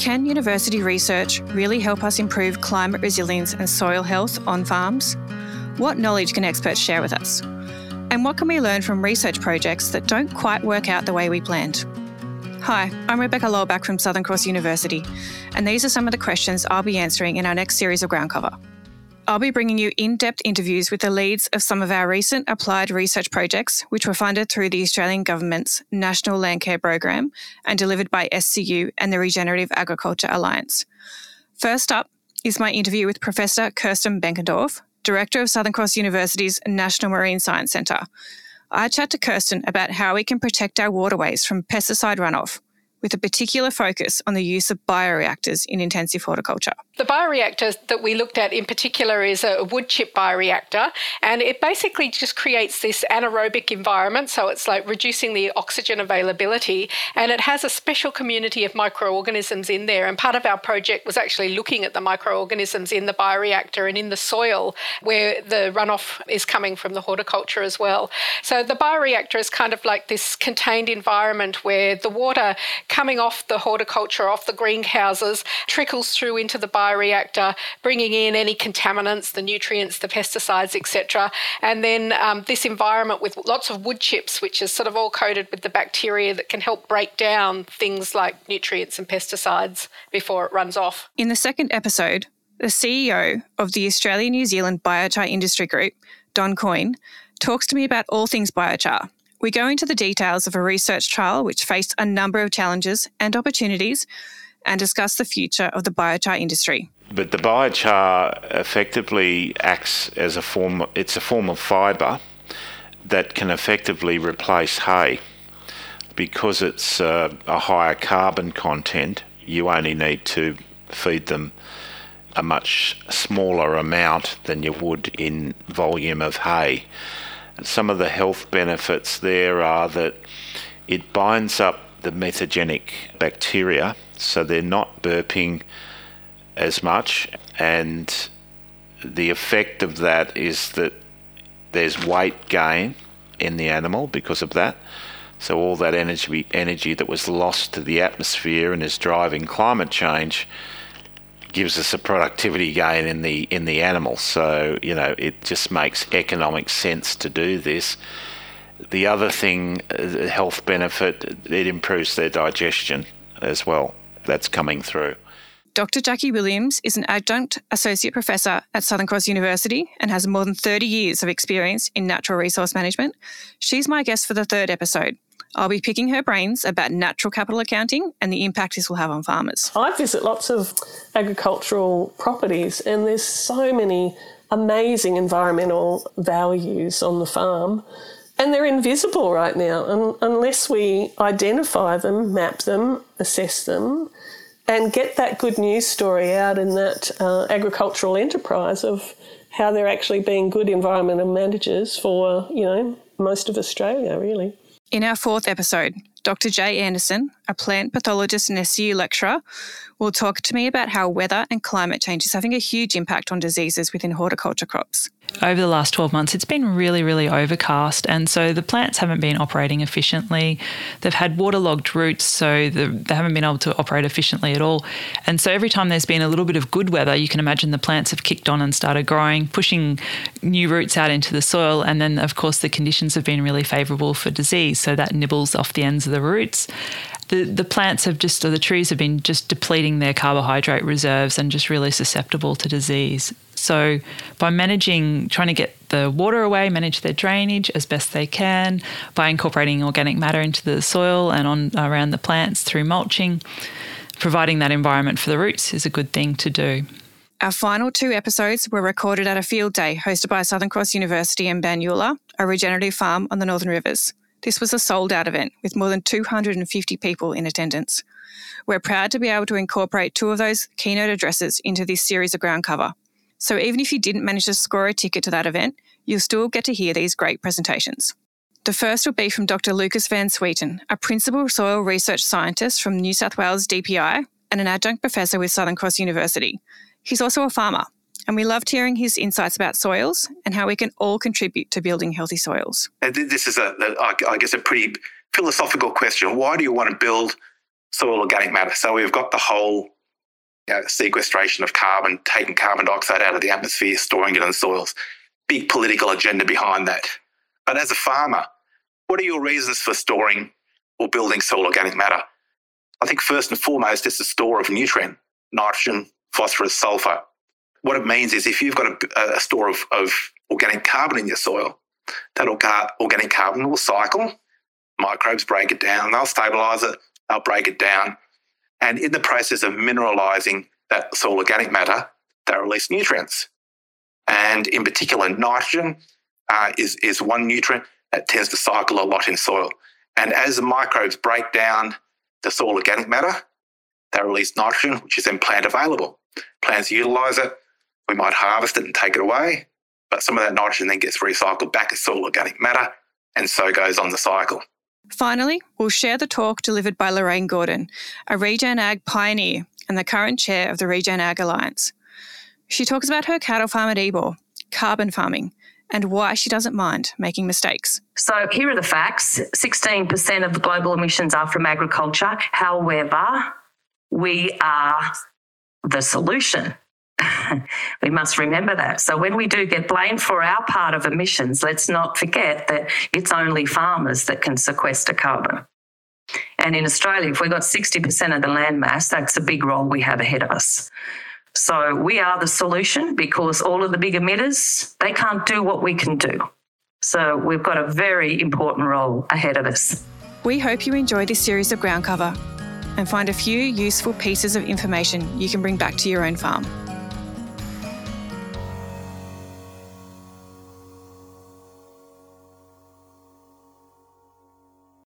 Can university research really help us improve climate resilience and soil health on farms? What knowledge can experts share with us? And what can we learn from research projects that don't quite work out the way we planned? Hi, I'm Rebecca Lowellback from Southern Cross University, and these are some of the questions I'll be answering in our next series of Ground Cover. I'll be bringing you in-depth interviews with the leads of some of our recent applied research projects, which were funded through the Australian Government's National Landcare Program and delivered by SCU and the Regenerative Agriculture Alliance. First up is my interview with Professor Kirsten Benkendorf, Director of Southern Cross University's National Marine Science Centre. I chat to Kirsten about how we can protect our waterways from pesticide runoff, with a particular focus on the use of bioreactors in intensive horticulture. The bioreactor that we looked at in particular is a wood chip bioreactor, and it basically just creates this anaerobic environment, so it's like reducing the oxygen availability, and it has a special community of microorganisms in there, and part of our project was actually looking at the microorganisms in the bioreactor and in the soil where the runoff is coming from the horticulture as well. So the bioreactor is kind of like this contained environment where the water coming off the horticulture, off the greenhouses, trickles through into the bioreactor, bringing in any contaminants, the nutrients, the pesticides, etc. And then this environment with lots of wood chips, which is sort of all coated with the bacteria that can help break down things like nutrients and pesticides before it runs off. In the second episode, the CEO of the Australia-New Zealand Biochar Industry Group, Don Coyne, talks to me about all things biochar. We go into the details of a research trial which faced a number of challenges and opportunities and discuss the future of the biochar industry. But the biochar effectively acts as a form of fibre that can effectively replace hay. Because it's a higher carbon content, you only need to feed them a much smaller amount than you would in volume of hay. Some of the health benefits there are that it binds up the methogenic bacteria, so they're not burping as much, and the effect of that is that there's weight gain in the animal because of that. So all that energy that was lost to the atmosphere and is driving climate change gives us a productivity gain in the animal. So, it just makes economic sense to do this. The other thing, the health benefit, it improves their digestion as well. That's coming through. Dr. Jackie Williams is an adjunct associate professor at Southern Cross University and has more than 30 years of experience in natural resource management. She's my guest for the third episode. I'll be picking her brains about natural capital accounting and the impact this will have on farmers. I visit lots of agricultural properties and there's so many amazing environmental values on the farm and they're invisible right now unless we identify them, map them, assess them and get that good news story out in that agricultural enterprise of how they're actually being good environmental managers for, most of Australia, really. In our fourth episode, Dr. Jay Anderson, a plant pathologist and SCU lecturer, will talk to me about how weather and climate change is having a huge impact on diseases within horticulture crops. Over the last 12 months, it's been really, really overcast, and so the plants haven't been operating efficiently. They've had waterlogged roots, so they haven't been able to operate efficiently at all. And so every time there's been a little bit of good weather, you can imagine the plants have kicked on and started growing, pushing new roots out into the soil, and then, of course, the conditions have been really favourable for disease, so that nibbles off the ends of the roots. The plants have the trees have been just depleting their carbohydrate reserves and just really susceptible to disease. So by trying to get the water away, manage their drainage as best they can, by incorporating organic matter into the soil and around the plants through mulching, providing that environment for the roots is a good thing to do. Our final two episodes were recorded at a field day hosted by Southern Cross University in Banyula, a regenerative farm on the Northern Rivers. This was a sold-out event with more than 250 people in attendance. We're proud to be able to incorporate two of those keynote addresses into this series of Ground Cover. So even if you didn't manage to score a ticket to that event, you'll still get to hear these great presentations. The first will be from Dr. Lucas Van Swieten, a principal soil research scientist from New South Wales DPI and an adjunct professor with Southern Cross University. He's also a farmer, and we loved hearing his insights about soils and how we can all contribute to building healthy soils. And this is, I guess, a pretty philosophical question. Why do you want to build soil organic matter? So we've got the whole sequestration of carbon, taking carbon dioxide out of the atmosphere, storing it in soils. Big political agenda behind that. But as a farmer, what are your reasons for storing or building soil organic matter? I think first and foremost, it's a store of nutrient, nitrogen, phosphorus, sulfur. What it means is if you've got a store of organic carbon in your soil, that organic carbon will cycle, microbes break it down, they'll stabilise it, they'll break it down, and in the process of mineralising that soil organic matter, they release nutrients. And in particular, nitrogen is one nutrient that tends to cycle a lot in soil. And as the microbes break down the soil organic matter, they release nitrogen, which is then plant available. Plants utilise it. We might harvest it and take it away, but some of that nitrogen then gets recycled back as soil organic matter, and so goes on the cycle. Finally, we'll share the talk delivered by Lorraine Gordon, a Regen Ag pioneer and the current chair of the Regen Ag Alliance. She talks about her cattle farm at Ebor, carbon farming, and why she doesn't mind making mistakes. So here are the facts. 16% of the global emissions are from agriculture. However, we are the solution. We must remember that. So when we do get blamed for our part of emissions, let's not forget that it's only farmers that can sequester carbon. And in Australia, if we've got 60% of the land mass, that's a big role we have ahead of us. So we are the solution because all of the big emitters, they can't do what we can do. So we've got a very important role ahead of us. We hope you enjoy this series of Ground Cover and find a few useful pieces of information you can bring back to your own farm.